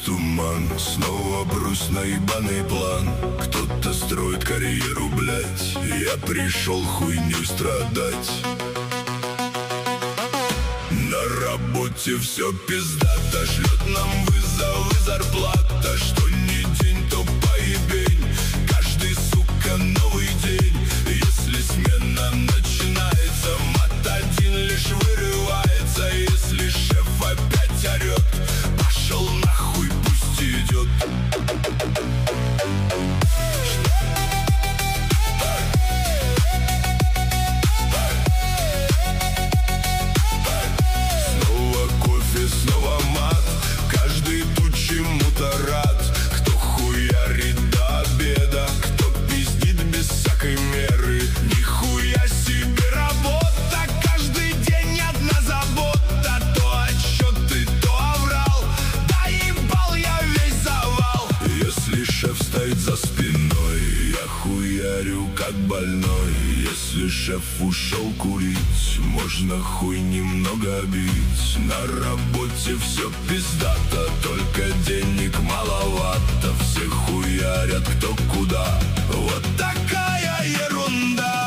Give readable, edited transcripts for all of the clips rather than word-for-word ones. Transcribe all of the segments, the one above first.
туман, снова брусь на ебаный план. Кто-то строит карьеру, блять, я пришел хуйню страдать. На работе все пиздато, шлет нам вызовы зарплата. Что не день, то поебень, каждый, сука, новый день. Если смена начинается, мат один лишь вырывается. Если шеф опять орет, пошел нахуй, пусть идет. Снова кофе, снова мат, каждый тут чему-то рад. Кто хуярит до обеда, кто пиздит без всякой меры. Нихуя себе работа, каждый день одна забота. То отчеты, то оврал, да ебал я весь завал. Если шеф стоит за спиной, я хуярю как больной. Если шеф ушел курить, можно хуй немного бить. На работе все пиздато, только денег маловато. Все хуярят кто куда, вот такая ерунда.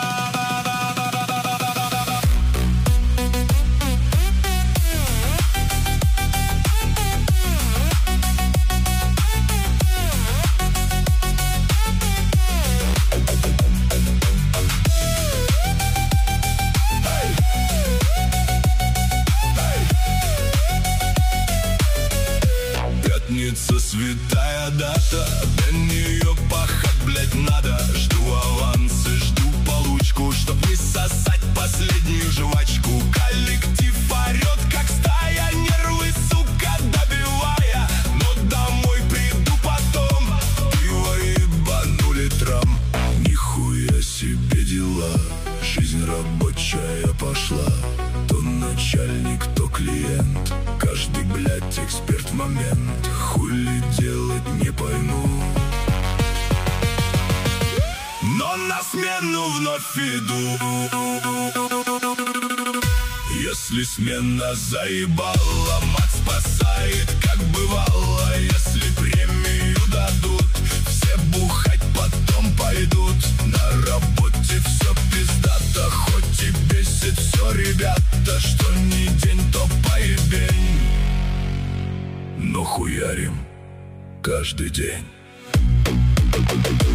Пятница, святая дата, до нее пахать, блять, надо. Жду авансы, жду получку, чтоб не сосать последнюю жвачку. Коллектив орет, как стая, нервы, сука, добивая. Но домой приду потом, пиво ебану литрам. Нихуя себе дела, жизнь рабочая пошла. То начальник, то клиент, каждый, блять, эксперт в момент. Хули делать не пойму, но на смену вновь иду. Если смена заебала, мат спасает, как бывало. Если премию дадут, все бухать потом пойдут. На работе все пиздато, хоть и бесит все, ребята. Что не день, то поебень, но хуярим каждый день.